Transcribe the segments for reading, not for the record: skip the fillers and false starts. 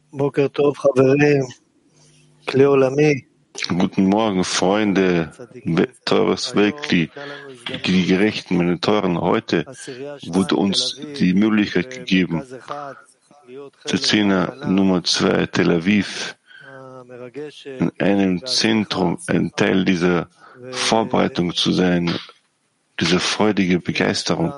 Boker Tov, Chaverim, Kli Olami. Guten Morgen, Freunde, teures Weltkli, die Gerechten, meine Teuren. Heute wurde uns die Möglichkeit gegeben, der Zehner Nummer 2 Tel Aviv, in einem Zentrum, ein Teil dieser Vorbereitung zu sein, diese freudige Begeisterung.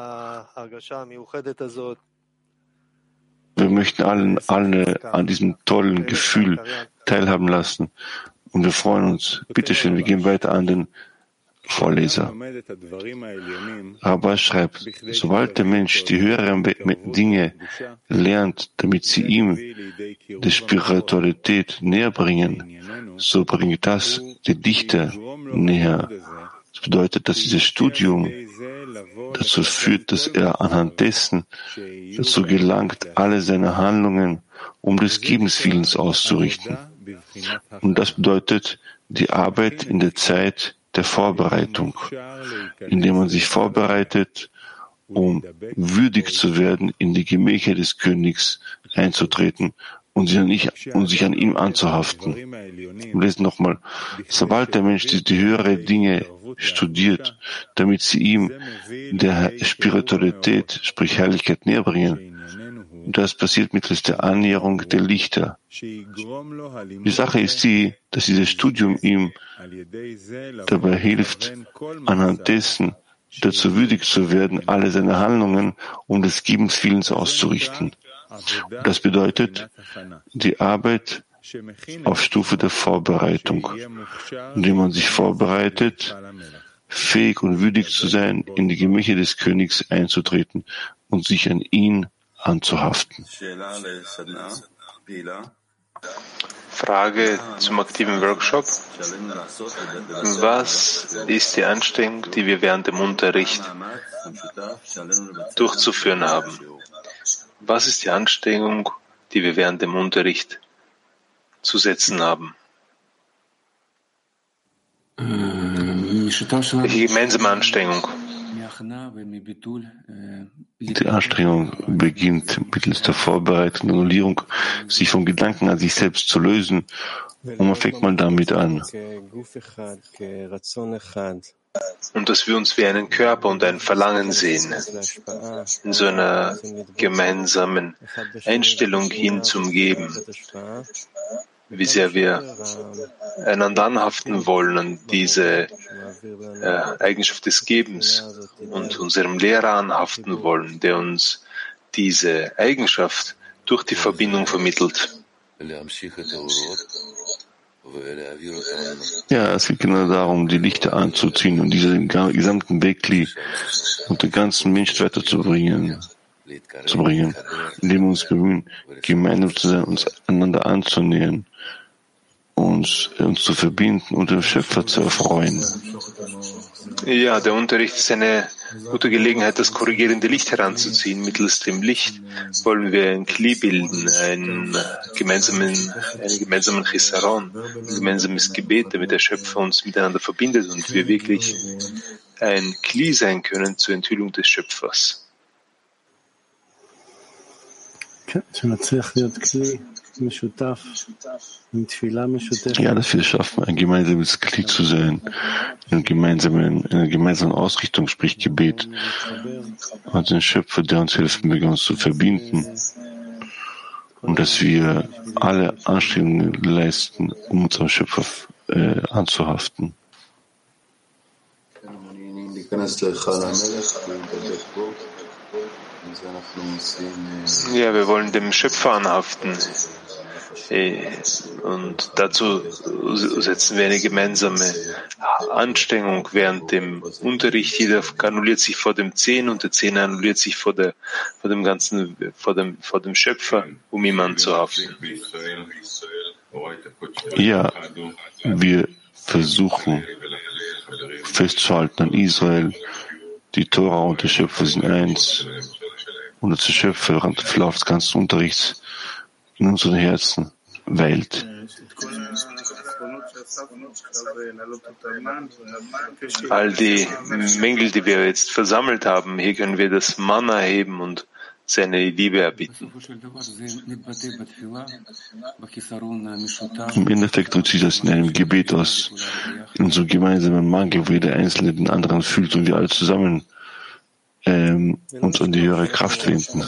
Wir möchten alle an diesem tollen Gefühl teilhaben lassen. Und wir freuen uns. Bitte schön, wir gehen weiter an den Vorleser. Rabbi schreibt, sobald der Mensch die höheren Dinge lernt, damit sie ihm die Spiritualität näher bringen, so bringt das die Dichter näher. Das bedeutet, dass dieses Studium dazu führt, dass er anhand dessen dazu gelangt, alle seine Handlungen um des Gebenswillens auszurichten. Und das bedeutet die Arbeit in der Zeit der Vorbereitung, indem man sich vorbereitet, um würdig zu werden, in die Gemächer des Königs einzutreten und sich an ihm anzuhaften. Wir lesen nochmal, sobald der Mensch die höheren Dinge studiert, damit sie ihm der Spiritualität, sprich Heiligkeit, näher bringen, das passiert mittels der Annäherung der Lichter. Die Sache ist die, dass dieses Studium ihm dabei hilft, anhand dessen dazu würdig zu werden, alle seine Handlungen um des Gebenswillens auszurichten. Und das bedeutet die Arbeit auf Stufe der Vorbereitung, indem man sich vorbereitet, fähig und würdig zu sein, in die Gemächer des Königs einzutreten und sich an ihn anzuhaften. Frage zum aktiven Workshop. Was ist die Anstrengung, die wir während dem Unterricht durchzuführen haben? Was ist die Anstrengung, die wir während dem Unterricht zu setzen haben? Welche gemeinsame Anstrengung? Die Anstrengung beginnt mittels der Vorbereitung und Annullierung, sich vom Gedanken an sich selbst zu lösen. Und man fängt mal damit an. Und dass wir uns wie einen Körper und ein Verlangen sehen, in so einer gemeinsamen Einstellung hin zum Geben, wie sehr wir einander anhaften wollen an diese Eigenschaft des Gebens und unserem Lehrer anhaften wollen, der uns diese Eigenschaft durch die Verbindung vermittelt. Ja, es geht genau darum, die Lichter anzuziehen und diesen gesamten Wegli und den ganzen Mensch weiterzubringen, indem wir uns bemühen, gemeinsam zu sein, uns einander anzunähern, uns zu verbinden und den Schöpfer zu erfreuen. Ja, der Unterricht ist eine gute Gelegenheit, das korrigierende Licht heranzuziehen. Mittels dem Licht wollen wir ein Kli bilden, einen gemeinsamen Chisaron, ein gemeinsames Gebet, damit der Schöpfer uns miteinander verbindet und wir wirklich ein Kli sein können zur Enthüllung des Schöpfers. Ja, dass wir es schaffen, ein gemeinsames Kli zu sein, in einer gemeinsamen Ausrichtung, sprich Gebet, und den Schöpfer, der uns hilft, mit uns zu verbinden, und dass wir alle Anstrengungen leisten, um uns am Schöpfer anzuhaften. Ja, wir wollen dem Schöpfer anhaften. Und dazu setzen wir eine gemeinsame Anstrengung während dem Unterricht. Jeder annulliert sich vor dem Zehn und der Zehner annulliert sich vor dem Schöpfer, um ihm anzuhaften. Ja, wir versuchen festzuhalten an Israel. Die Tora und der Schöpfer sind eins. Und der Schöpfer im Verlauf des ganzen Unterrichts in unseren Herzen weilt. All die Mängel, die wir jetzt versammelt haben, hier können wir das Manna heben und seine Liebe erbitten. Im Endeffekt drückt sich das in einem Gebet aus, in so einem gemeinsamen Mangel, wo jeder Einzelne den anderen fühlt und wir alle zusammen uns an die höhere Kraft wenden.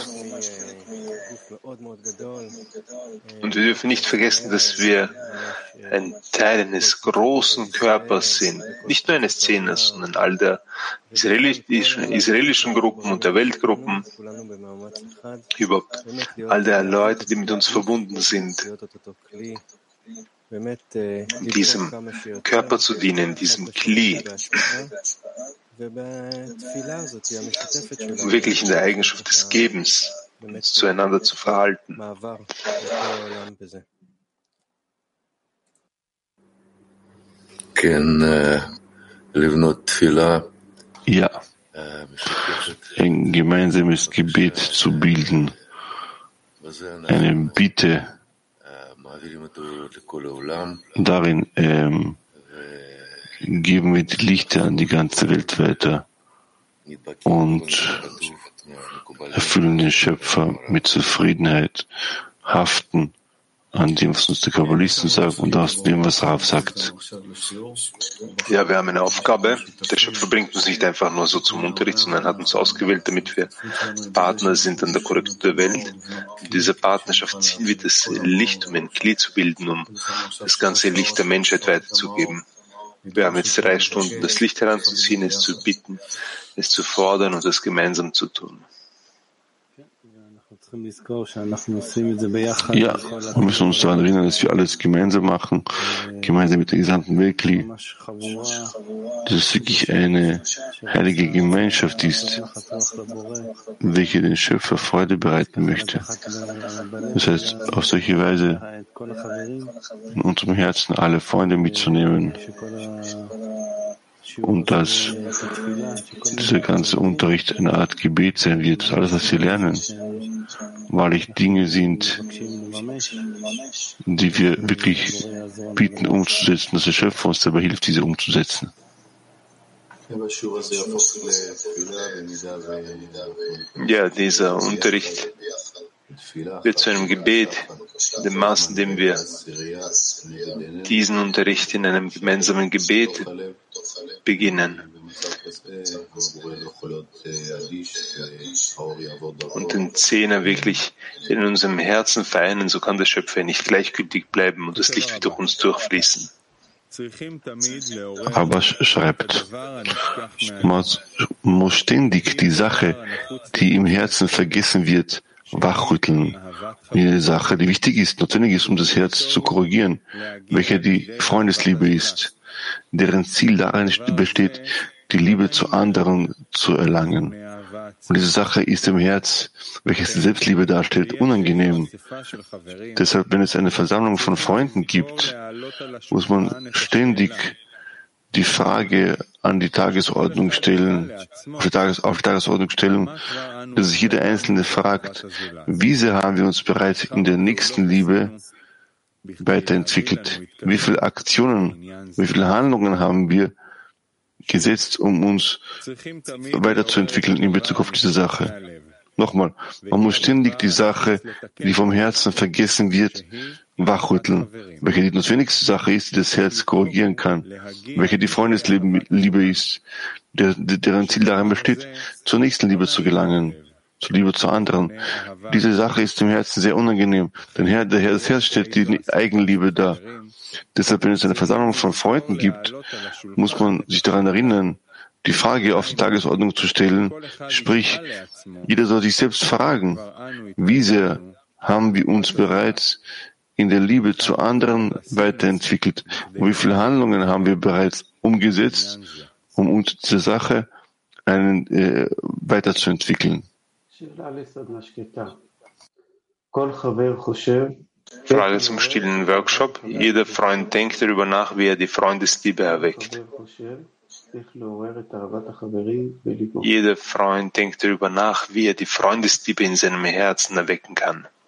Und wir dürfen nicht vergessen, dass wir ein Teil eines großen Körpers sind, nicht nur eines Zehners, sondern all der israelischen Gruppen und der Weltgruppen, überhaupt all der Leute, die mit uns verbunden sind, diesem Körper zu dienen, diesem Kli, wirklich in der Eigenschaft des Gebens uns zueinander zu verhalten. Ja, ein gemeinsames Gebet zu bilden, eine Bitte, darin geben wir die Lichter an die ganze Welt weiter und erfüllen den Schöpfer mit Zufriedenheit, haften an dem, was uns der Kabbalisten sagt und aus dem, was Rav sagt. Ja, wir haben eine Aufgabe. Der Schöpfer bringt uns nicht einfach nur so zum Unterricht, sondern hat uns ausgewählt, damit wir Partner sind an der Korrektur der Welt. In dieser Partnerschaft ziehen wir das Licht, um ein Kli zu bilden, um das ganze Licht der Menschheit weiterzugeben. Wir haben jetzt 3 Stunden, das Licht heranzuziehen, es zu bitten, es zu fordern und es gemeinsam zu tun. Ja, wir müssen uns daran erinnern, dass wir alles gemeinsam machen, gemeinsam mit der gesamten Weltkli. Dass es wirklich eine heilige Gemeinschaft ist, welche den Schöpfer Freude bereiten möchte. Das heißt, auf solche Weise in unserem Herzen alle Freunde mitzunehmen und dass dieser ganze Unterricht eine Art Gebet sein wird, alles, was wir lernen, wahrlich Dinge sind, die wir wirklich bieten umzusetzen, dass der Schöpfer uns dabei hilft, diese umzusetzen. Ja, dieser Unterricht wird zu einem Gebet, in dem Maß, in dem wir diesen Unterricht in einem gemeinsamen Gebet beginnen und den Zehner wirklich in unserem Herzen vereinen, so kann der Schöpfer nicht gleichgültig bleiben und das Licht wird durch uns durchfließen. Aber schreibt, man muss ständig die Sache, die im Herzen vergessen wird, wachrütteln. Eine Sache, die wichtig ist, notwendig ist, um das Herz zu korrigieren, welche die Freundesliebe ist, deren Ziel darin besteht, die Liebe zu anderen zu erlangen. Und diese Sache ist im Herz, welches die Selbstliebe darstellt, unangenehm. Deshalb, wenn es eine Versammlung von Freunden gibt, muss man ständig die Frage an die Tagesordnung stellen, auf die Tagesordnung stellen, dass sich jeder Einzelne fragt, wie sehr haben wir uns bereits in der nächsten Liebe weiterentwickelt? Wie viele Aktionen, wie viele Handlungen haben wir gesetzt, um uns weiterzuentwickeln in Bezug auf diese Sache? Nochmal, man muss ständig die Sache, die vom Herzen vergessen wird, wachrütteln, welche die notwendigste Sache ist, die das Herz korrigieren kann, welche die Freundesliebe ist, deren Ziel darin besteht, zur nächsten Liebe zu gelangen, zur Liebe zu anderen. Diese Sache ist im Herzen sehr unangenehm, denn das Herz stellt die Eigenliebe dar. Deshalb, wenn es eine Versammlung von Freunden gibt, muss man sich daran erinnern, die Frage auf die Tagesordnung zu stellen, sprich, jeder soll sich selbst fragen, wie sehr haben wir uns bereits in der Liebe zu anderen weiterentwickelt und wie viele Handlungen haben wir bereits umgesetzt, um uns diese Sache weiterzuentwickeln. Frage zum stillen Workshop. Jeder Freund denkt darüber nach, wie er die Freundesliebe erweckt. Jeder Freund denkt darüber nach, wie er die Freundesliebe in seinem Herzen erwecken kann.